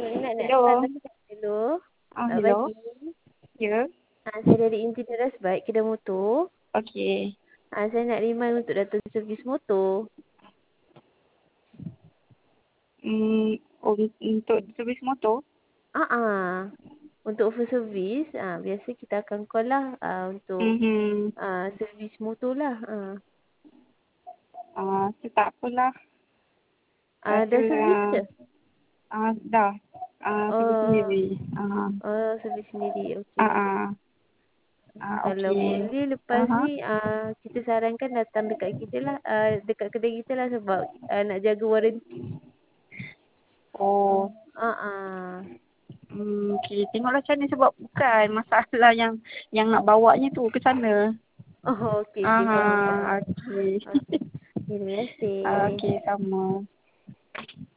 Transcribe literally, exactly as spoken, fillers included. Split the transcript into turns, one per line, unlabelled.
Nak nak start
Hello.
lagi tak? Hello.
Ah,
Selamat
hello.
pagi.
Ya.
Ah, saya dari Engineer Rasbaik, kedai motor.
Okey.
Ah, saya nak remind untuk datang servis motor.
Hmm, un- untuk servis motor?
Ah, ah. Untuk offer servis, ah, biasa kita akan call lah ah, untuk
Mhm.
ah, servis motor lah. Ah,
Ah, so tak apalah.
ah dah servis
Biasalah.
ke?
Ah, dah. Ah, servis
Oh,
sendiri. Ah,
oh servis sendiri.
ah,
Okey.
ah. Ah,
Kalau
okey.
boleh lepas
Aha.
ni ah, kita sarankan datang dekat kita lah. Ah, dekat kedai kita lah sebab ah, nak jaga waranti.
Oh.
Ah, ah.
Hmm, okey. Tengoklah macam ni sebab bukan masalah yang yang nak bawanya tu ke sana.
Oh, okey, okey. Faham,
Ah,
faham.
okey.
Okey, terima kasih.
Okey, sama.